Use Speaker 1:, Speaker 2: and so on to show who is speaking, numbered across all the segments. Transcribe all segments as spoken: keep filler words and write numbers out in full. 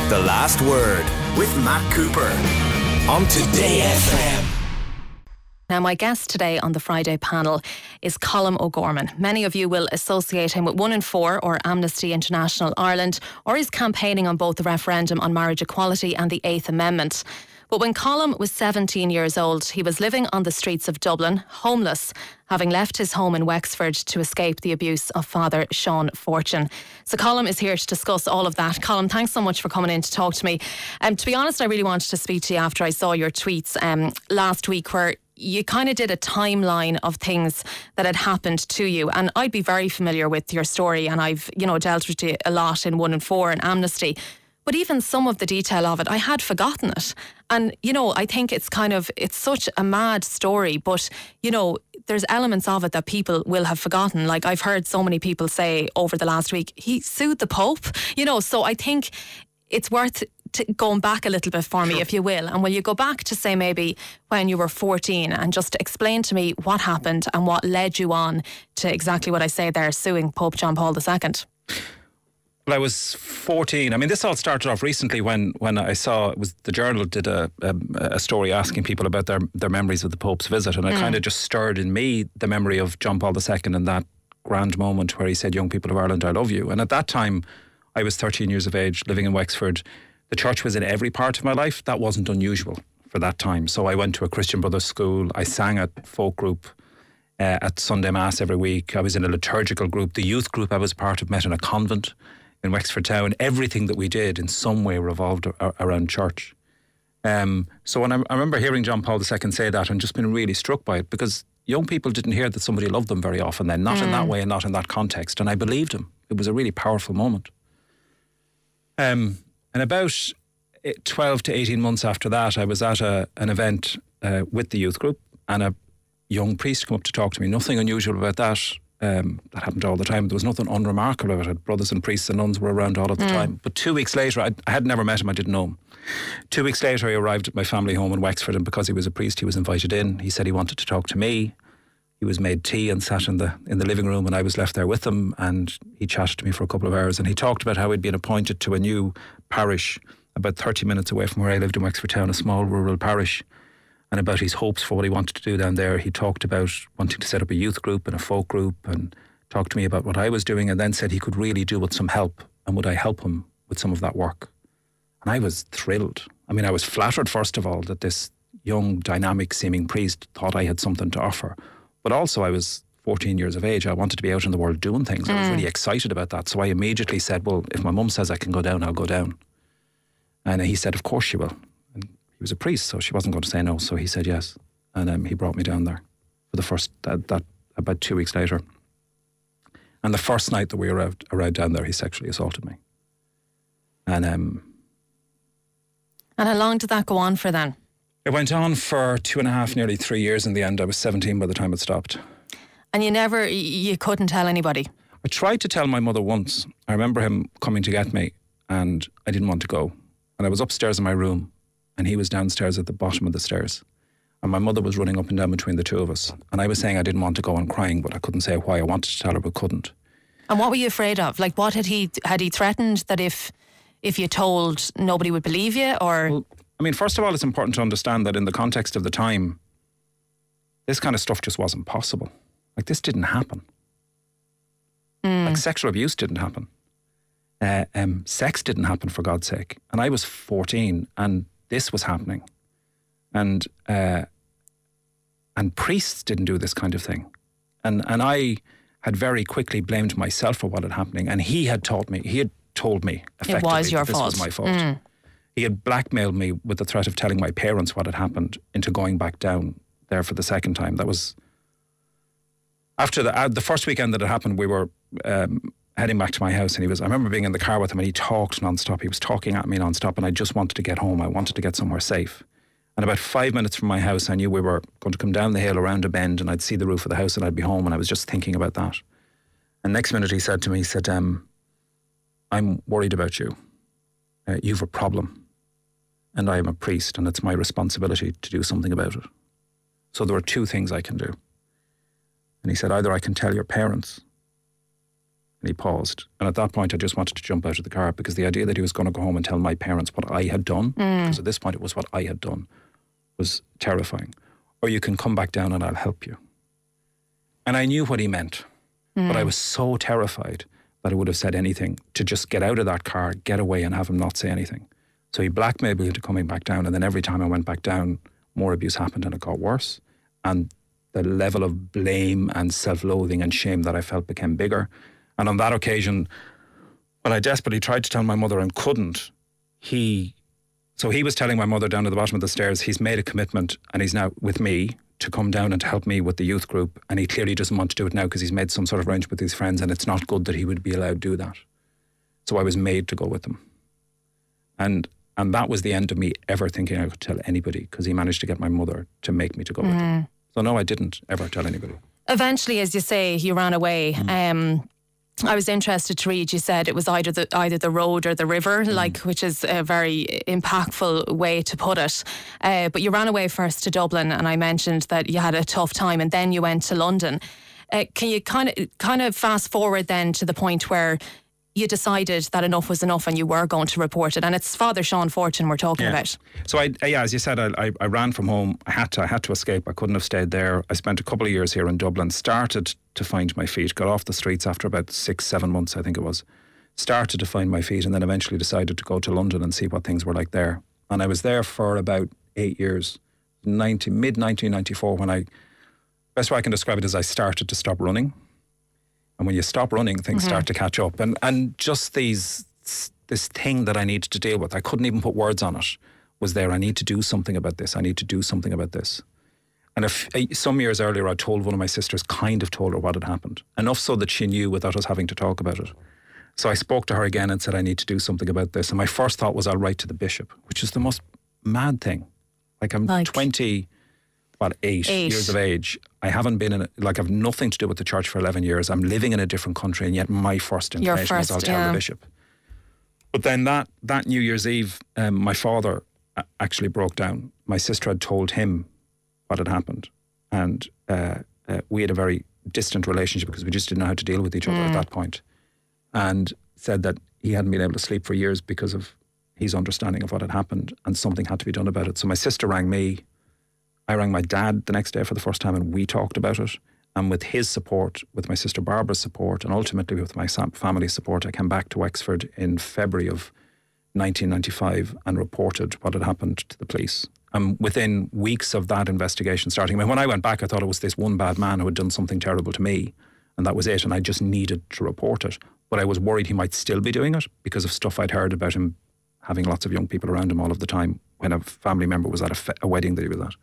Speaker 1: The Last Word with Matt Cooper on Today F M.
Speaker 2: Now, my guest today on the Friday panel is Colm O'Gorman. Many of you will associate him with One in Four or Amnesty International Ireland, or he's campaigning on both the referendum on marriage equality and the Eighth Amendment. But when Colm was seventeen years old, he was living on the streets of Dublin, homeless, having left his home in Wexford to escape the abuse of Father Sean Fortune. So Colm is here to discuss all of that. Colm, thanks so much for coming in to talk to me. Um, to be honest, I really wanted to speak to you after I saw your tweets um, last week, where you kind of did a timeline of things that had happened to you. And I'd be very familiar with your story, and I've, you know, dealt with you a lot in One in Four and Amnesty. But even some of the detail of it, I had forgotten it. And, you know, I think it's kind of, it's such a mad story, but, you know, there's elements of it that people will have forgotten. Like I've heard so many people say over the last week, he sued the Pope, you know, so I think it's worth t- going back a little bit for me, sure, if you will. And will you go back to say maybe when you were fourteen and just explain to me what happened and what led you on to exactly what I say there, suing Pope John Paul the Second?
Speaker 3: Well, I was fourteen. I mean, this all started off recently when, when I saw it was the Journal did a, a, a story asking people about their, their memories of the Pope's visit, and it mm. kind of just stirred in me the memory of John Paul the Second and that grand moment where he said, "Young people of Ireland, I love you." And at that time, I was thirteen years of age, living in Wexford. The church was in every part of my life. That wasn't unusual for that time. So I went to a Christian Brothers school. I sang at folk group. Uh, at Sunday Mass every week. I was in a liturgical group. The youth group I was part of met in a convent in Wexford Town. Everything that we did in some way revolved a- around church. Um, so when I, I remember hearing John Paul the Second say that and just been really struck by it, because young people didn't hear that somebody loved them very often then, not mm. in that way and not in that context. And I believed him. It was a really powerful moment. Um, and about twelve to eighteen months after that, I was at a, an event uh, with the youth group, and a young priest come up to talk to me. Nothing unusual about that. Um, that happened all the time. There was nothing unremarkable about it. Brothers and priests and nuns were around all of the mm. time. But two weeks later, I, I had never met him. I didn't know him. Two weeks later, he arrived at my family home in Wexford, and because he was a priest, he was invited in. He said he wanted to talk to me. He was made tea and sat in the in the living room, and I was left there with him, and he chatted to me for a couple of hours, and he talked about how he'd been appointed to a new parish about thirty minutes away from where I lived in Wexford Town, a small rural parish, and about his hopes for what he wanted to do down there. He talked about wanting to set up a youth group and a folk group, and talked to me about what I was doing, and then said he could really do with some help, and would I help him with some of that work. And I was thrilled. I mean, I was flattered, first of all, that this young, dynamic seeming priest thought I had something to offer. But also I was fourteen years of age. I wanted to be out in the world doing things. Mm. I was really excited about that. So I immediately said, well, if my mum says I can go down, I'll go down. And he said, of course she will. And he was a priest, so she wasn't going to say no. So he said yes. And um, he brought me down there for the first, uh, that about two weeks later. And the first night that we were out, around down there, he sexually assaulted me. And um,
Speaker 2: and how long did that go on for then?
Speaker 3: It went on for two and a half, nearly three years in the end. I was seventeen by the time it stopped.
Speaker 2: And you never, you couldn't tell anybody?
Speaker 3: I tried to tell my mother once. I remember him coming to get me, and I didn't want to go. And I was upstairs in my room, and he was downstairs at the bottom of the stairs. And my mother was running up and down between the two of us. And I was saying I didn't want to go and crying, but I couldn't say why. I wanted to tell her, but couldn't.
Speaker 2: And what were you afraid of? Like, what had he, had he threatened that if, if you told, nobody would believe you, or...
Speaker 3: Well, I mean, first of all, it's important to understand that in the context of the time, this kind of stuff just wasn't possible. Like, this didn't happen. Mm. Like, sexual abuse didn't happen. Uh, um, sex didn't happen, for God's sake. And I was fourteen, and this was happening. And uh, and priests didn't do this kind of thing. And and I had very quickly blamed myself for what had happening. And he had taught me, he had told me effectively
Speaker 2: it was your
Speaker 3: that this
Speaker 2: fault.
Speaker 3: was my fault.
Speaker 2: Mm.
Speaker 3: He had blackmailed me with the threat of telling my parents what had happened into going back down there for the second time. That was after the uh, the first weekend that it happened. We were um, heading back to my house, and he was. I remember being in the car with him, and he talked nonstop. He was talking at me nonstop, and I just wanted to get home. I wanted to get somewhere safe. And about five minutes from my house, I knew we were going to come down the hill around a bend, and I'd see the roof of the house, and I'd be home. And I was just thinking about that. And next minute, he said to me, he said, um, "I'm worried about you. Uh, you've a problem. And I am a priest, and it's my responsibility to do something about it. So there are two things I can do." And he said, either I can tell your parents. And And he paused. And at that point, I just wanted to jump out of the car, because the idea that he was going to go home and tell my parents what I had done,
Speaker 2: Mm.
Speaker 3: because at this point it was what I had done, was terrifying. Or you can come back down and I'll help you. And I knew what he meant.
Speaker 2: Mm.
Speaker 3: But I was so terrified that I would have said anything to just get out of that car, get away, and have him not say anything. So he blackmailed me into coming back down. And then every time I went back down, more abuse happened and it got worse. And the level of blame and self-loathing and shame that I felt became bigger. And on that occasion, when I desperately tried to tell my mother and couldn't, he... So he was telling my mother down at the bottom of the stairs, he's made a commitment and he's now with me to come down and to help me with the youth group. And he clearly doesn't want to do it now because he's made some sort of arrangement with his friends, and it's not good that he would be allowed to do that. So I was made to go with him. And and that was the end of me ever thinking I could tell anybody, because he managed to get my mother to make me to go mm. with him. So no, I didn't ever tell anybody.
Speaker 2: Eventually, as you say, you ran away.
Speaker 3: Mm.
Speaker 2: Um, I was interested to read, you said it was either the either the road or the river, mm. like, which is a very impactful way to put it. Uh, but you ran away first to Dublin, and I mentioned that you had a tough time, and then you went to London. Uh, can you kind of kind of fast forward then to the point where you decided that enough was enough and you were going to report it? And it's Father Sean Fortin we're talking
Speaker 3: yeah.
Speaker 2: about.
Speaker 3: So I, yeah, as you said, I, I, I ran from home. I had to, I had to escape. I couldn't have stayed there. I spent a couple of years here in Dublin, started to find my feet, got off the streets after about six, seven months, I think it was. Started to find my feet, and then eventually decided to go to London and see what things were like there. And I was there for about eight years, ninety, mid nineteen ninety-four, when I, best way I can describe it is I started to stop running. And when you stop running, things mm-hmm. start to catch up. And and just these this thing that I needed to deal with, I couldn't even put words on it, was there. I need to do something about this. I need to do something about this. And if, some years earlier, I told one of my sisters, kind of told her what had happened. Enough so that she knew without us having to talk about it. So I spoke to her again and said, I need to do something about this. And my first thought was, I'll write to the bishop, which is the most mad thing. Like I'm like, twenty... About eight, eight years of age. I haven't been in it, like I've nothing to do with the church for eleven years. I'm living in a different country, and yet my first inclination was I'll tell yeah. the bishop. But then that that New Year's Eve, um, my father actually broke down. My sister had told him what had happened, and uh, uh, we had a very distant relationship because we just didn't know how to deal with each other mm. at that point. And said that he hadn't been able to sleep for years because of his understanding of what had happened, and something had to be done about it. So my sister rang me. I rang my dad the next day for the first time, and we talked about it. And with his support, with my sister Barbara's support, and ultimately with my family's support, I came back to Wexford in February of nineteen ninety-five and reported what had happened to the police. And within weeks of that investigation starting, I mean, when I went back, I thought it was this one bad man who had done something terrible to me, and that was it. And I just needed to report it. But I was worried he might still be doing it because of stuff I'd heard about him having lots of young people around him all of the time when a family member was at a, fe- a wedding that he was at.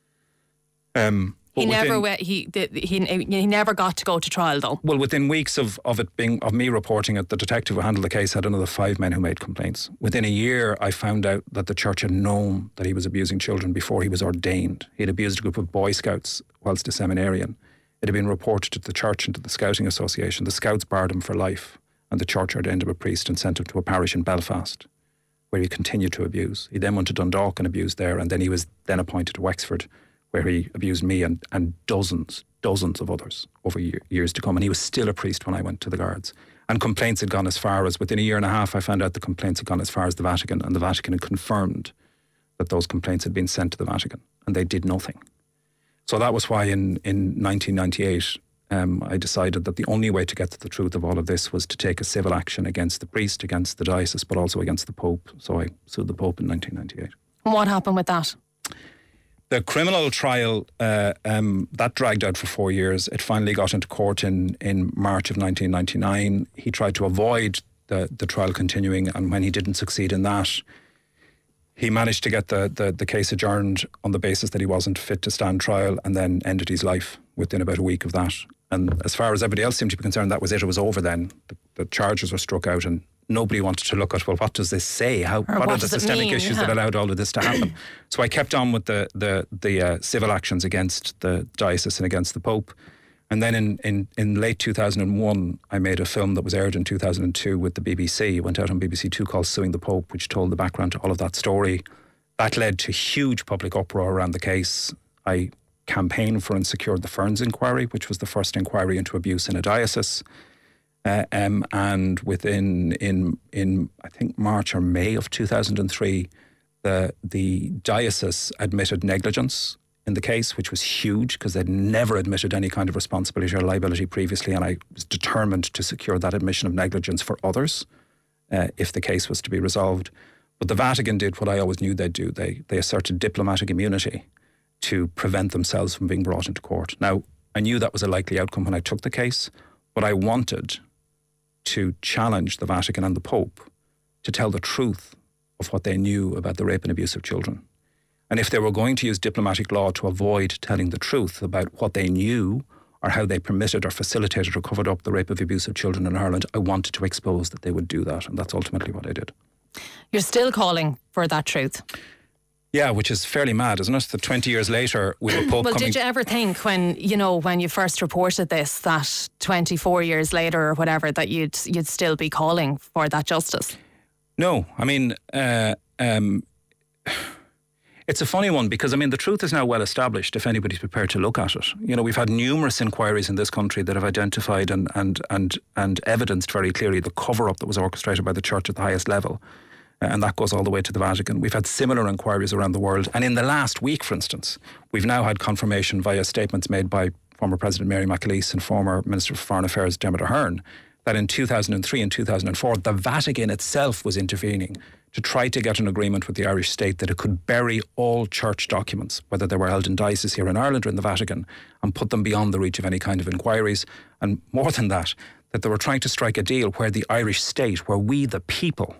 Speaker 3: Um,
Speaker 2: he never went, he, he he never got to go to trial though.
Speaker 3: Well, within weeks of, of it being of me reporting it, the detective who handled the case had another five men who made complaints. Within a year, I found out that the church had known that he was abusing children before he was ordained. He had abused a group of Boy Scouts whilst a seminarian. It had been reported to the church and to the Scouting Association. The Scouts barred him for life, and the church ordained him a priest and sent him to a parish in Belfast, where he continued to abuse. He then went to Dundalk and abused there, and then he was then appointed to Wexford, where he abused me and, and dozens, dozens of others over year, years to come. And he was still a priest when I went to the Guards. And complaints had gone as far as, within a year and a half, I found out the complaints had gone as far as the Vatican, and the Vatican had confirmed that those complaints had been sent to the Vatican, and they did nothing. So that was why in, in nineteen ninety-eight, um, I decided that the only way to get to the truth of all of this was to take a civil action against the priest, against the diocese, but also against the Pope. So I sued the Pope in nineteen ninety-eight.
Speaker 2: And what happened with that?
Speaker 3: The criminal trial, uh, um, that dragged out for four years. It finally got into court in, in March of nineteen ninety-nine. He tried to avoid the, the trial continuing, and when he didn't succeed in that, he managed to get the, the, the case adjourned on the basis that he wasn't fit to stand trial, and then ended his life within about a week of that. And as far as everybody else seemed to be concerned, that was it. It was over then. The, the charges were struck out, and nobody wanted to look at, well, what does this say? How, what, what are the systemic mean? issues yeah. that allowed all of this to happen? So I kept on with the the, the uh, civil actions against the diocese and against the Pope. And then in, in, in late two thousand one, I made a film that was aired in two thousand two with the B B C. It went out on B B C Two called Suing the Pope, which told the background to all of that story. That led to huge public uproar around the case. I campaigned for and secured the Ferns inquiry, which was the first inquiry into abuse in a diocese. Uh, um, and within, in, in I think March or May of two thousand three, the, the diocese admitted negligence in the case, which was huge because they'd never admitted any kind of responsibility or liability previously, and I was determined to secure that admission of negligence for others uh, if the case was to be resolved. But the Vatican did what I always knew they'd do. They, they asserted diplomatic immunity to prevent themselves from being brought into court. Now, I knew that was a likely outcome when I took the case, but I wanted to challenge the Vatican and the Pope to tell the truth of what they knew about the rape and abuse of children. And if they were going to use diplomatic law to avoid telling the truth about what they knew or how they permitted or facilitated or covered up the rape and abuse of children in Ireland, I wanted to expose that they would do that. And that's ultimately what I did.
Speaker 2: You're still calling for that truth?
Speaker 3: Yeah, which is fairly mad, isn't it? That twenty years later, with the Pope
Speaker 2: well,
Speaker 3: coming...
Speaker 2: did you ever think when, you know, when you first reported this, that twenty-four years later or whatever, that you'd you'd still be calling for that justice?
Speaker 3: No, I mean... Uh, um, It's a funny one because, I mean, the truth is now well established if anybody's prepared to look at it. You know, we've had numerous inquiries in this country that have identified and and and, and evidenced very clearly the cover-up that was orchestrated by the Church at the highest level. Uh, and that goes all the way to the Vatican. We've had similar inquiries around the world. And in the last week, for instance, we've now had confirmation via statements made by former President Mary McAleese and former Minister for Foreign Affairs Dermot Ahern that in two thousand three and two thousand four, the Vatican itself was intervening to try to get an agreement with the Irish state that it could bury all church documents, whether they were held in dioceses here in Ireland or in the Vatican, and put them beyond the reach of any kind of inquiries. And more than that, that they were trying to strike a deal where the Irish state, where we, the people,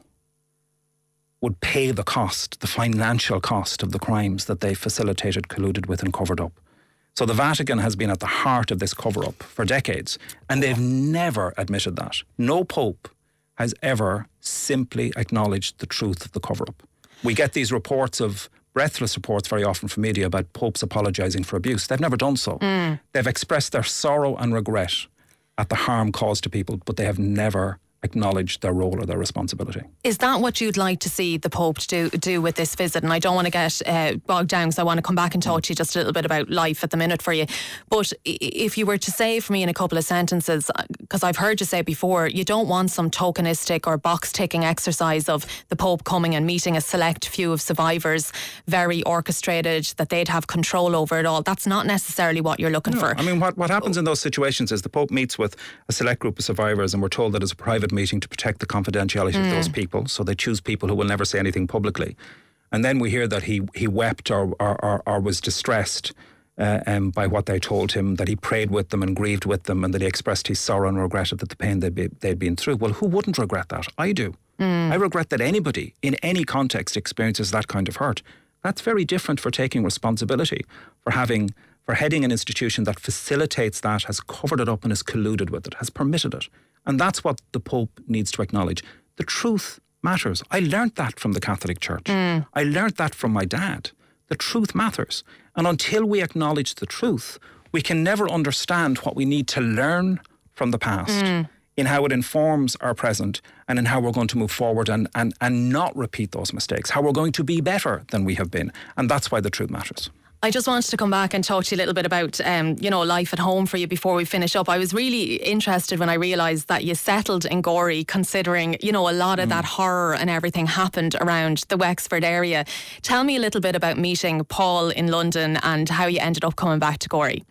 Speaker 3: would pay the cost, the financial cost of the crimes that they facilitated, colluded with and covered up. So the Vatican has been at the heart of this cover-up for decades, and they've never admitted that. No pope has ever simply acknowledged the truth of the cover-up. We get these reports of, breathless reports very often from media about popes apologising for abuse. They've never done so. Mm. They've expressed their sorrow and regret at the harm caused to people, but they have never acknowledge their role or their responsibility.
Speaker 2: Is that what you'd like to see the Pope do do with this visit? And I don't want to get uh, bogged down because I want to come back and talk to you just a little bit about life at the minute for you. But if you were to say for me in a couple of sentences, because I've heard you say before, you don't want some tokenistic or box-ticking exercise of the Pope coming and meeting a select few of survivors, very orchestrated, that they'd have control over it all. That's not necessarily what you're looking
Speaker 3: no,
Speaker 2: for.
Speaker 3: I mean, what, what happens in those situations is the Pope meets with a select group of survivors and we're told that it's a private meeting to protect the confidentiality mm. of those people. So they choose people who will never say anything publicly. And then we hear that he he wept or or, or, or was distressed uh, um, by what they told him, that he prayed with them and grieved with them, and that he expressed his sorrow and regretted that the pain they'd, be, they'd been through. Well, who wouldn't regret that? I do. Mm. I regret that anybody in any context experiences that kind of hurt. That's very different for taking responsibility, for having, for heading an institution that facilitates that, has covered it up and has colluded with it, has permitted it. And that's what the Pope needs to acknowledge. The truth matters. I learnt that from the Catholic Church. Mm. I learnt that from my dad. The truth matters. And until we acknowledge the truth, we can never understand what we need to learn from the past mm. in how it informs our present and in how we're going to move forward and, and, and not repeat those mistakes, how we're going to be better than we have been. And that's why the truth matters.
Speaker 2: I just wanted to come back and talk to you a little bit about, um, you know, life at home for you before we finish up. I was really interested when I realised that you settled in Gorey, considering, you know, a lot of mm. that horror and everything happened around the Wexford area. Tell me a little bit about meeting Paul in London and how you ended up coming back to Gorey.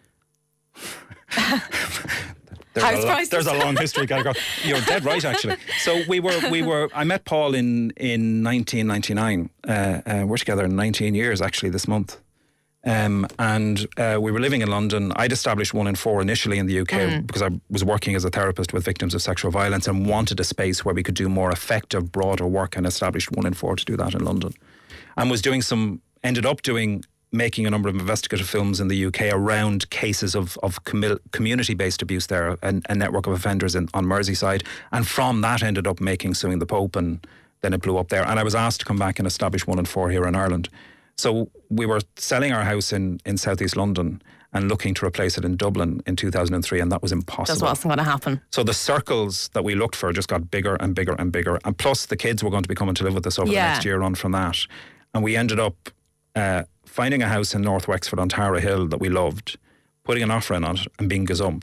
Speaker 3: There's, a lo- there's a long history. Gotta go. You're dead right, actually. So we were, we were. I met Paul in in nineteen ninety-nine. Uh, uh, we're together nineteen years actually this month. Um, and uh, we were living in London. I'd established One in Four initially in the U K mm. because I was working as a therapist with victims of sexual violence and wanted a space where we could do more effective, broader work, and established One in Four to do that in London. And was doing some, ended up doing, making a number of investigative films in the U K around cases of, of commu- community-based abuse there, and a network of offenders in, on Merseyside. And from that ended up making Suing the Pope, and then it blew up there. And I was asked to come back and establish One in Four here in Ireland. So we were selling our house in, in southeast London and looking to replace it in Dublin in two thousand three, and that was impossible.
Speaker 2: That wasn't going to happen.
Speaker 3: So the circles that we looked for just got bigger and bigger and bigger. And plus the kids were going to be coming to live with us over yeah. the next year on from that. And we ended up uh, finding a house in North Wexford on Tara Hill that we loved, putting an offer in on it and being gazumped.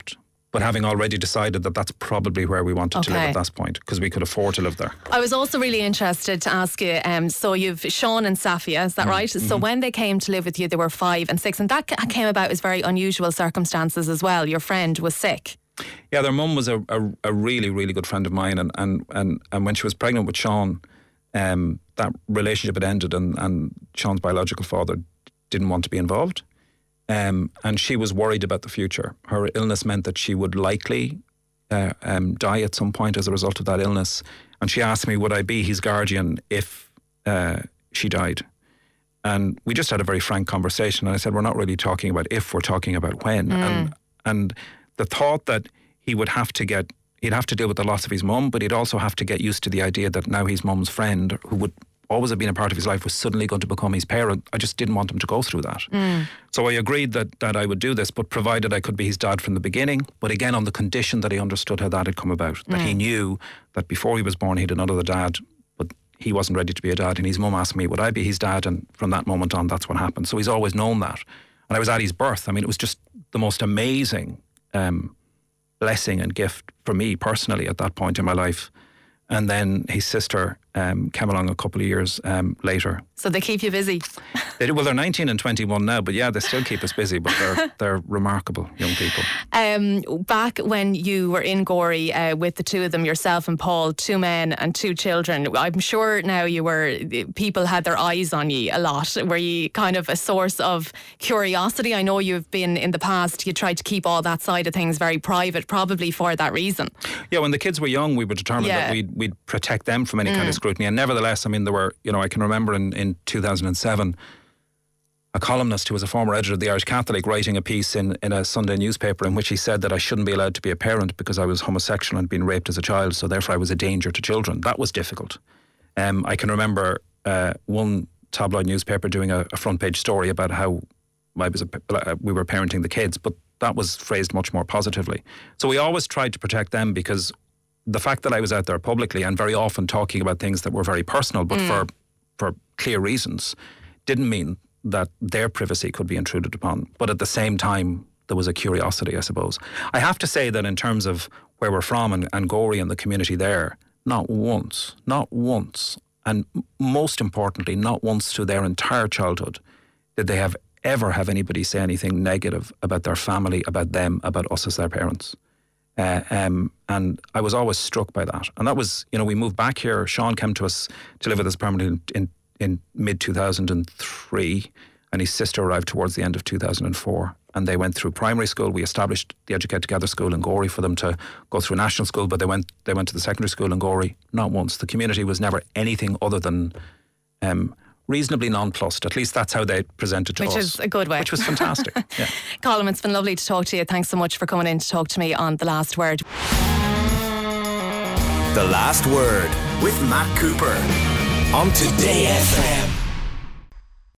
Speaker 3: but having already decided that that's probably where we wanted
Speaker 2: Okay.
Speaker 3: to live at that point, because we could afford to live there.
Speaker 2: I was also really interested to ask you, um, so you've Sean and Safia, is that
Speaker 3: Mm-hmm.
Speaker 2: right? So when they came to live with you, they were five and six, and that ca- came about as very unusual circumstances as well. Your friend was sick.
Speaker 3: Yeah, their mum was a, a, a really, really good friend of mine, and, and, and, and when she was pregnant with Sean, um, that relationship had ended, and, and Sean's biological father didn't want to be involved. Um, and she was worried about the future. Her illness meant that she would likely uh, um, die at some point as a result of that illness. And she asked me, would I be his guardian if uh, she died? And we just had a very frank conversation. And I said, we're not really talking about if, we're talking about when. Mm. And and the thought that he would have to get, he'd have to deal with the loss of his mum, but he'd also have to get used to the idea that now his mum's friend, who would always have been a part of his life, was suddenly going to become his parent. I just didn't want him to go through that. Mm. So I agreed that that I would do this, but provided I could be his dad from the beginning. But again, on the condition that he understood how that had come about, that mm. he knew that before he was born, he had another dad, but he wasn't ready to be a dad. And his mum asked me, would I be his dad? And from that moment on, that's what happened. So he's always known that. And I was at his birth. I mean, it was just the most amazing um, blessing and gift for me personally at that point in my life. And then his sister um, came along a couple of years um, later.
Speaker 2: So they keep you busy.
Speaker 3: They do, well, they're nineteen and twenty-one now, but yeah, they still keep us busy, but they're they're remarkable young people.
Speaker 2: Um, back when you were in Gorey uh, with the two of them, yourself and Paul, two men and two children, I'm sure now you were, people had their eyes on you a lot. Were you kind of a source of curiosity? I know you've been in the past, you tried to keep all that side of things very private, probably for that reason.
Speaker 3: Yeah, when the kids were young, we were determined yeah. that we'd, we'd protect them from any mm. kind of scrutiny. And nevertheless, I mean, there were, you know, I can remember in, in two thousand seven, a columnist who was a former editor of the Irish Catholic writing a piece in, in a Sunday newspaper in which he said that I shouldn't be allowed to be a parent because I was homosexual and been raped as a child, so therefore I was a danger to children. That was difficult. Um, I can remember uh, one tabloid newspaper doing a, a front page story about how I was a, uh, we were parenting the kids, but that was phrased much more positively. So we always tried to protect them, because the fact that I was out there publicly and very often talking about things that were very personal, but mm. for for clear reasons, didn't mean that their privacy could be intruded upon. But at the same time, there was a curiosity, I suppose. I have to say that in terms of where we're from and, and Gorey and the community there, not once, not once, and most importantly, not once through their entire childhood did they have ever have anybody say anything negative about their family, about them, about us as their parents. Uh, um, and I was always struck by that. And that was, you know, we moved back here. Sean came to us to live with us permanently in, in mid two thousand three, and his sister arrived towards the end of two thousand four. And they went through primary school. We established the Educate Together school in Gorey for them to go through national school, but they went they went to the secondary school in Gorey. Not once. The community was never anything other than um, reasonably nonplussed. At least that's how they presented to
Speaker 2: Which
Speaker 3: us.
Speaker 2: Which is a good way.
Speaker 3: Which was fantastic. Yeah.
Speaker 2: Colm, it's been lovely to talk to you. Thanks so much for coming in to talk to me on The Last Word.
Speaker 1: The Last Word with Matt Cooper on Today F M.